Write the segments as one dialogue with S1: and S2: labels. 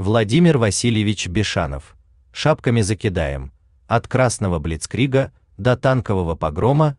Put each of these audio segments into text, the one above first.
S1: Владимир Васильевич Бишанов. Шапками закидаем. От красного блицкрига до танкового погрома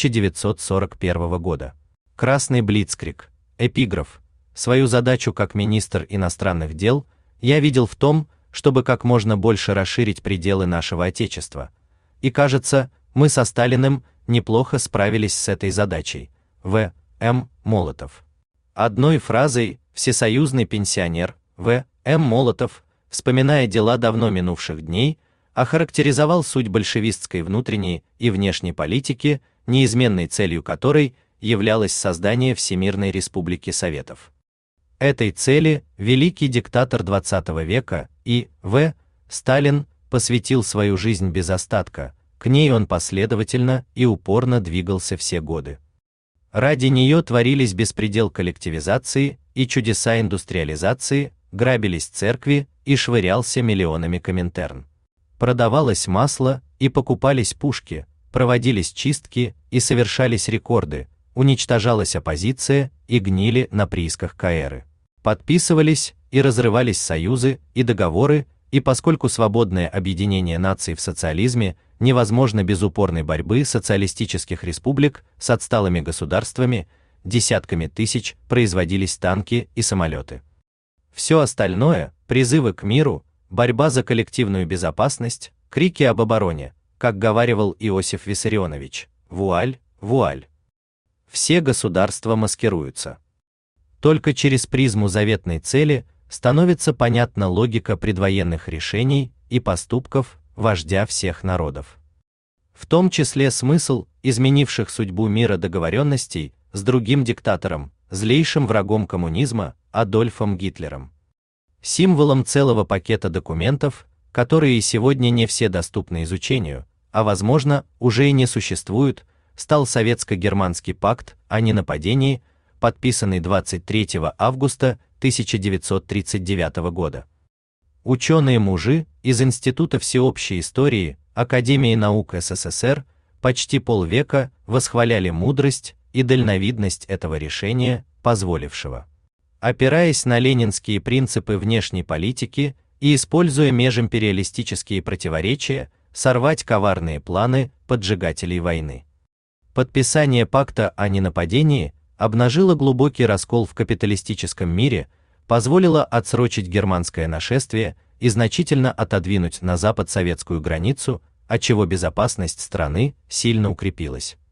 S1: 1941 года. Красный блицкриг. Эпиграф. Свою задачу как министр иностранных дел я видел в том, чтобы как можно больше расширить пределы нашего Отечества. И кажется, мы со Сталиным неплохо справились с этой задачей. В. М. Молотов. Одной фразой всесоюзный пенсионер В. М. Молотов, вспоминая дела давно минувших дней, охарактеризовал суть большевистской внутренней и внешней политики, неизменной целью которой являлось создание Всемирной Республики Советов. Этой цели великий диктатор XX века И. В. Сталин посвятил свою жизнь без остатка, к ней он последовательно и упорно двигался все годы. Ради нее творились беспредел коллективизации и чудеса индустриализации, грабились церкви и швырялся миллионами Коминтерн. Продавалось масло и покупались пушки, проводились чистки и совершались рекорды, уничтожалась оппозиция и гнили на приисках КРы. Подписывались и разрывались союзы и договоры, и поскольку свободное объединение наций в социализме невозможно без упорной борьбы социалистических республик с отсталыми государствами, десятками тысяч производились танки и самолеты. Все остальное, призывы к миру, борьба за коллективную безопасность, крики об обороне, как говаривал Иосиф Виссарионович, вуаль, вуаль. Все государства маскируются. Только через призму заветной цели становится понятна логика предвоенных решений и поступков вождя всех народов. В том числе смысл изменивших судьбу мира договоренностей с другим диктатором, злейшим врагом коммунизма, Адольфом Гитлером. Символом целого пакета документов, которые и сегодня не все доступны изучению, а возможно, уже и не существуют, стал Советско-германский пакт о ненападении, подписанный 23 августа 1939 года. Ученые-мужи из Института всеобщей истории Академии наук СССР почти полвека восхваляли мудрость и дальновидность этого решения, позволившего, опираясь на ленинские принципы внешней политики и используя межимпериалистические противоречия, сорвать коварные планы поджигателей войны. Подписание пакта о ненападении обнажило глубокий раскол в капиталистическом мире, позволило отсрочить германское нашествие и значительно отодвинуть на запад советскую границу, отчего безопасность страны сильно укрепилась.